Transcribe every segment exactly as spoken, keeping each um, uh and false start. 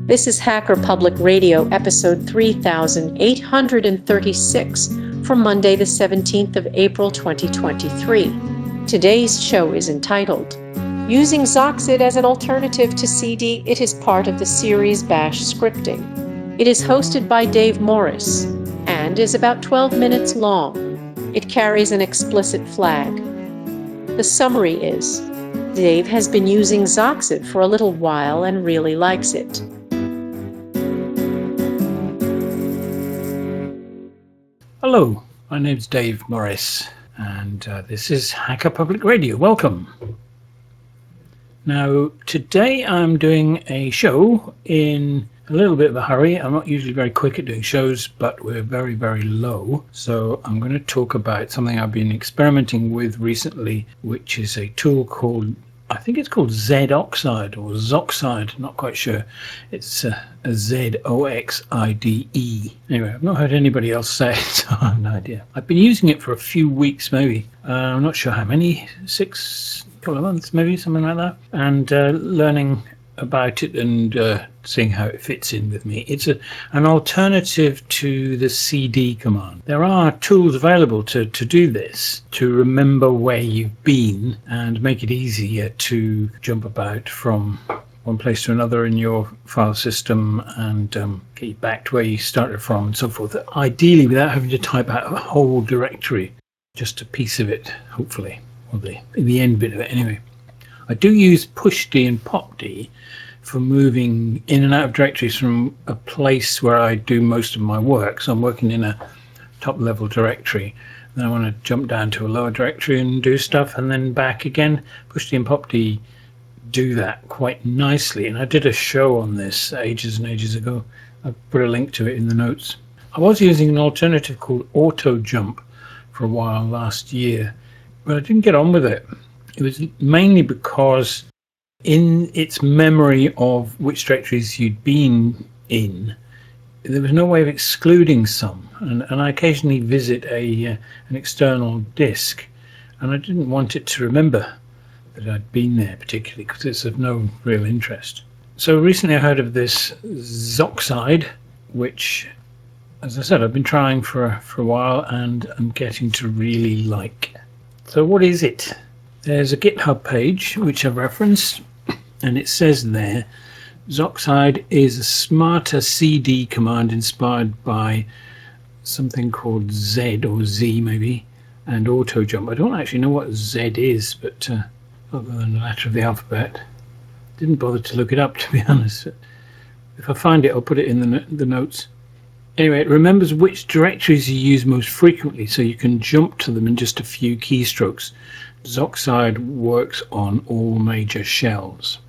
This is Hacker Public Radio, episode three thousand eight hundred thirty-six, for Monday, the seventeenth of April, twenty twenty-three. Today's show is entitled, Using Zoxid as an Alternative to C D. It is part of the series Bash Scripting. It is hosted by Dave Morris and is about twelve minutes long. It carries an explicit flag. The summary is, Dave has been using Zoxid for a little while and really likes it. Hello, my name's Dave Morris, and uh, this is Hacker Public Radio. Welcome. Now, today I'm doing a show in a little bit of a hurry. I'm not usually very quick at doing shows, but we're very, very low. So I'm going to talk about something I've been experimenting with recently, which is a tool called, I think it's called Zoxide or Zoxide, not quite sure. It's uh, a Z O X I D E. Anyway, I've not heard anybody else say it, so I have no idea. I've been using it for a few weeks, maybe. Uh, I'm not sure how many, six, couple of months, maybe, something like that. And uh, learning about it and uh, seeing how it fits in with me. It's a, an alternative to the C D command. There are tools available to, to do this, to remember where you've been and make it easier to jump about from one place to another in your file system and um, get you back to where you started from and so forth. Ideally, without having to type out a whole directory, just a piece of it, hopefully, or the, the end bit of it anyway. I do use pushd and popd for moving in and out of directories from a place where I do most of my work. So I'm working in a top level directory. Then I want to jump down to a lower directory and do stuff and then back again. Pushd and popd do that quite nicely. And I did a show on this ages and ages ago. I've put a link to it in the notes. I was using an alternative called AutoJump for a while last year, but I didn't get on with it. It was mainly because in its memory of which directories you'd been in, there was no way of excluding some. And, and I occasionally visit a uh, an external disk, and I didn't want it to remember that I'd been there particularly because it's of no real interest. So recently I heard of this Zoxide, which, as I said, I've been trying for, for a while and I'm getting to really like. So what is it? There's a GitHub page which I've referenced, and it says there, Zoxide is a smarter C D command inspired by something called Z or Z maybe, and AutoJump. I don't actually know what Z is, but uh, other than the letter of the alphabet, didn't bother to look it up, to be honest. If I find it, I'll put it in the, no the notes. Anyway, it remembers which directories you use most frequently, so you can jump to them in just a few keystrokes. Zoxide works on all major shells.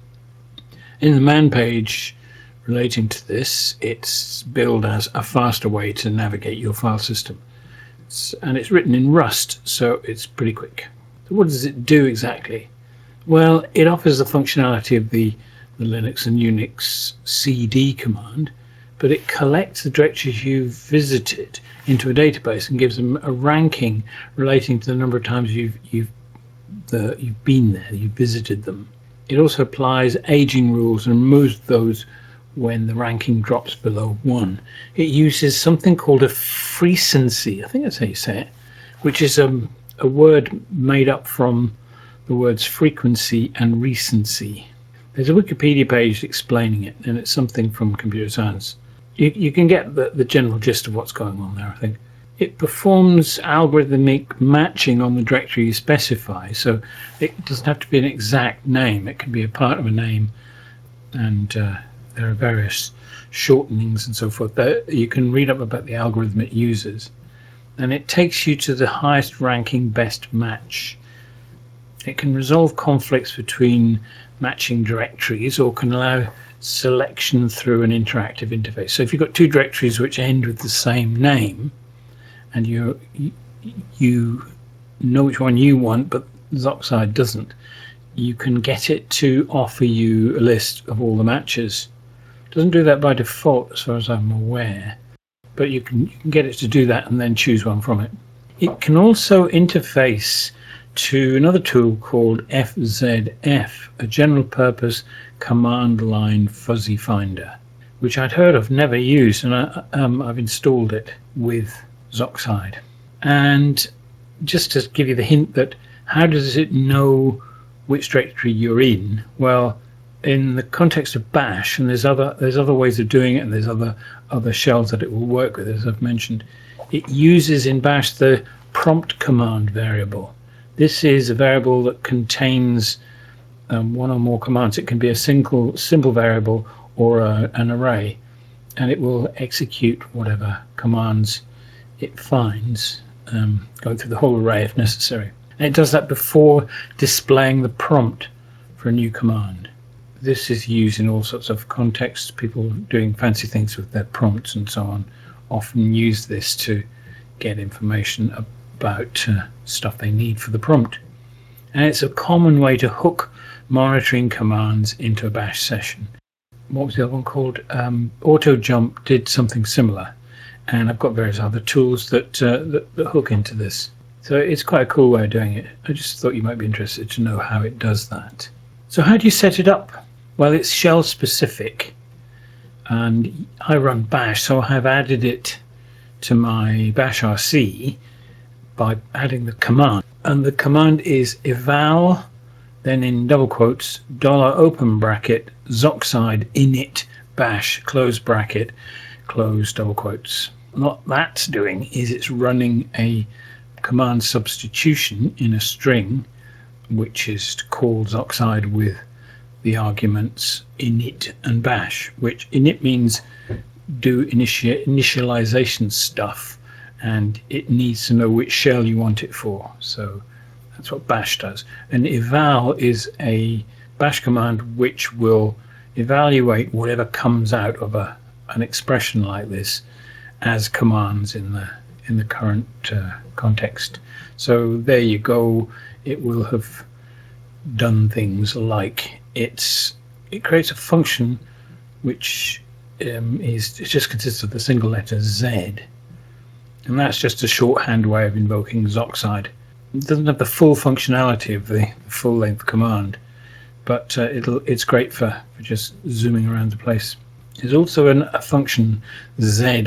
In the man page relating to this, it's billed as a faster way to navigate your file system. It's, and it's written in Rust, so it's pretty quick. So what does it do exactly? Well, it offers the functionality of the, the Linux and Unix C D command, but it collects the directories you've visited into a database and gives them a ranking relating to the number of times you've you've the, you've been there, you've visited them. It also applies aging rules and removes those when the ranking drops below one. It uses something called a frequency, I think that's how you say it, which is a, a word made up from the words frequency and recency. There's a Wikipedia page explaining it, and it's something from computer science. You, you can get the, the general gist of what's going on there, I think. It performs algorithmic matching on the directory you specify, so it doesn't have to be an exact name. It can be a part of a name, and uh, there are various shortenings and so forth that you can read up about the algorithm it uses. And it takes you to the highest ranking best match. It can resolve conflicts between matching directories or can allow selection through an interactive interface. So if you've got two directories which end with the same name and you you know which one you want but Zoxide doesn't, you can get it to offer you a list of all the matches. It doesn't do that by default as far as I'm aware, but you can, you can get it to do that and then choose one from it. It can also interface to another tool called F Z F, a general purpose command line fuzzy finder, which I'd heard of, never used, and I, um, I've installed it with Zoxide. And just to give you the hint that how does it know which directory you're in? Well, in the context of Bash, and there's other there's other ways of doing it, and there's other other shells that it will work with, as I've mentioned. It uses in Bash the prompt command variable. This is a variable that contains um, one or more commands. It can be a single simple variable or a, an array, and it will execute whatever commands it finds, um, going through the whole array if necessary. And it does that before displaying the prompt for a new command. This is used in all sorts of contexts. People doing fancy things with their prompts and so on often use this to get information about uh, stuff they need for the prompt. And it's a common way to hook monitoring commands into a Bash session. What was the other one called? Um, AutoJump did something similar, and I've got various other tools that, uh, that, that hook into this. So it's quite a cool way of doing it. I just thought you might be interested to know how it does that. So how do you set it up? Well, it's shell specific, and I run Bash, so I have added it to my Bash R C by adding the command. And the command is eval, then in double quotes, dollar open bracket, Zoxide init bash, close bracket, close double quotes. What that's doing is it's running a command substitution in a string, which is called Zoxide with the arguments init and bash, which init means do initi initialization stuff, and it needs to know which shell you want it for. So that's what bash does. And eval is a bash command which will evaluate whatever comes out of a an expression like this as commands in the in the current uh, context. So there you go. It will have done things like it's it creates a function which um, is it just consists of the single letter Z, and that's just a shorthand way of invoking Zoxide. It doesn't have the full functionality of the full length command, but uh, it'll it's great for, for just zooming around the place. There's also an, a function zi,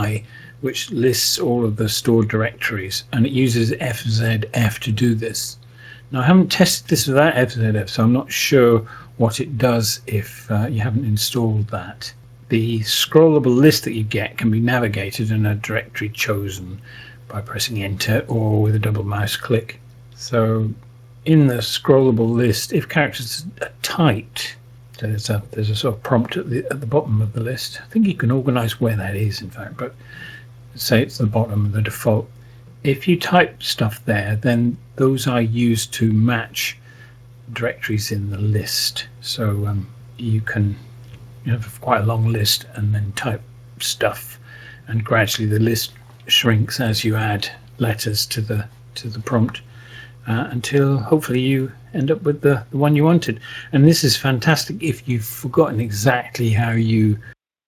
which lists all of the stored directories, and it uses F Z F to do this. Now, I haven't tested this without F Z F, so I'm not sure what it does if uh, you haven't installed that. The scrollable list that you get can be navigated in a directory chosen by pressing enter or with a double mouse click. So in the scrollable list, if characters are typed, so there's a, there's a sort of prompt at the, at the bottom of the list. I think you can organize where that is, in fact, but say it's the bottom of the default. If you type stuff there, then those are used to match directories in the list. So um, you can you have quite a long list and then type stuff, and gradually the list shrinks as you add letters to the to the prompt uh, until hopefully you end up with the, the one you wanted. And this is fantastic if you've forgotten exactly how you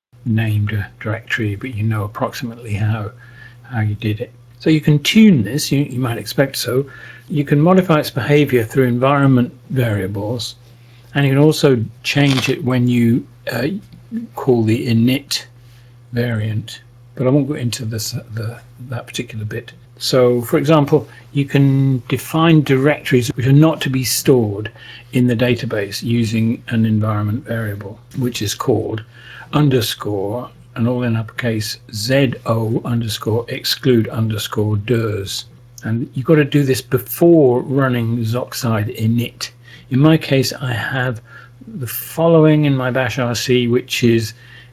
named a directory, but you know approximately how how you did it. So you can tune this, you, you might expect so. You can modify its behavior through environment variables, and you can also change it when you uh, call the init variant, but I won't go into this the that particular bit. So for example, you can define directories which are not to be stored in the database using an environment variable, which is called underscore, and all in uppercase, zo underscore exclude underscore ders. And you've got to do this before running Zoxide init. In my case, I have the following in my bash R C, which is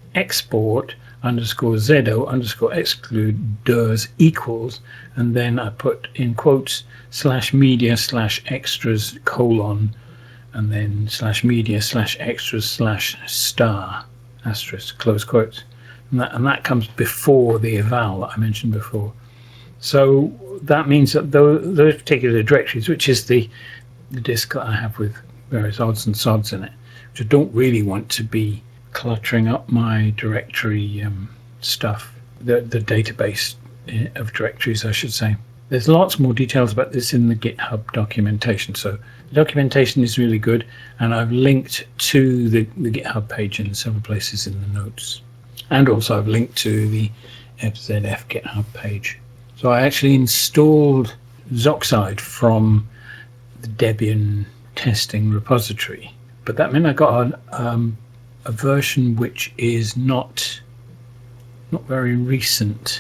export underscore zo underscore exclude ders equals, and then I put in quotes slash media slash extras colon, and then slash media slash extras slash star asterisk close quotes. And that, and that comes before the eval that I mentioned before. So that means that those, those particular directories, which is the, the disk that I have with various odds and sods in it, which I don't really want to be cluttering up my directory um, stuff, the, the database of directories, I should say. There's lots more details about this in the GitHub documentation. So the documentation is really good, and I've linked to the, the GitHub page in several places in the notes. And also I've linked to the F Z F GitHub page. So I actually installed Zoxide from the Debian testing repository, but that meant I got a, um, a version which is not not very recent.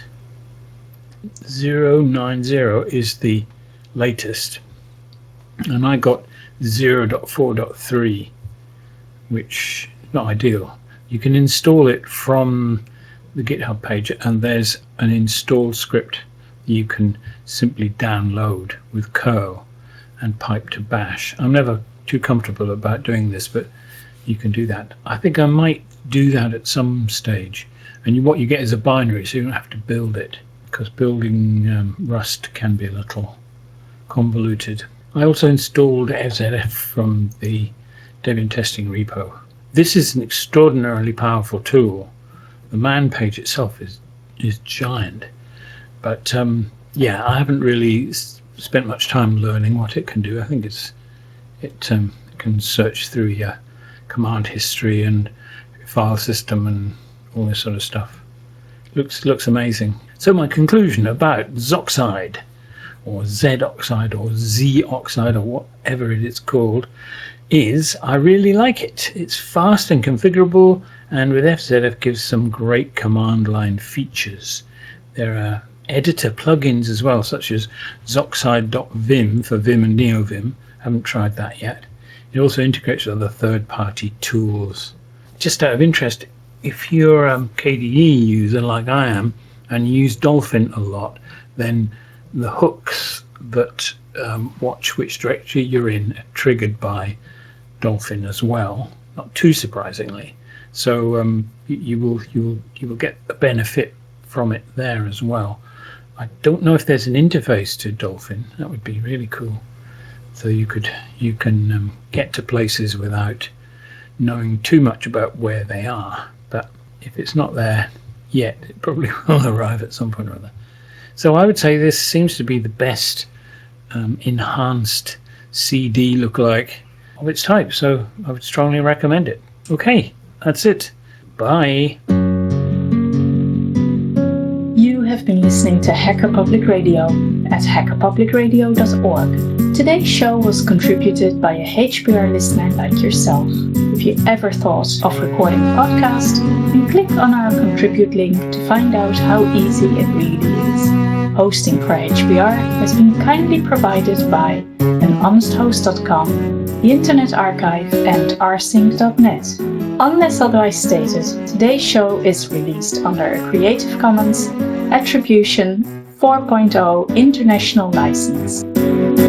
zero nine zero is the latest, and I got zero point four point three, which is not ideal. You can install it from the GitHub page, and there's an install script you can simply download with curl and pipe to bash. I'm never too comfortable about doing this, but you can do that. I think I might do that at some stage. And you, what you get is a binary, so you don't have to build it, because building um, Rust can be a little convoluted. I also installed F Z F from the Debian testing repo. This is an extraordinarily powerful tool. The man page itself is is giant, but um, yeah, I haven't really s spent much time learning what it can do. I think it's it um, can search through your command history and file system and all this sort of stuff. Looks looks amazing. So my conclusion about Zoxide, or Zoxide, or Z-Oxide, or whatever it is called, is I really like it. It's fast and configurable, and with F Z F gives some great command line features. There are editor plugins as well, such as Zoxide.vim for Vim and NeoVim. Haven't tried that yet. It also integrates with other third-party tools. Just out of interest, if you're a K D E user like I am and use Dolphin a lot, then the hooks that um, watch which directory you're in are triggered by Dolphin as well, not too surprisingly. So um, you, you will you will you will get a benefit from it there as well. I don't know if there's an interface to Dolphin. That would be really cool. So you could you can um, get to places without knowing too much about where they are. But if it's not there yet, it probably will arrive at some point or other. So I would say this seems to be the best um, enhanced C D lookalike of its type. So I would strongly recommend it. Okay, that's it. Bye. You have been listening to Hacker Public Radio at hacker public radio dot org. Today's show was contributed by a H P R listener like yourself. If you ever thought of recording a podcast, then click on our contribute link to find out how easy it really is. Hosting for H P R has been kindly provided by an honest host dot com, the Internet Archive, and rsync dot net. Unless otherwise stated, today's show is released under a Creative Commons Attribution four point oh International License.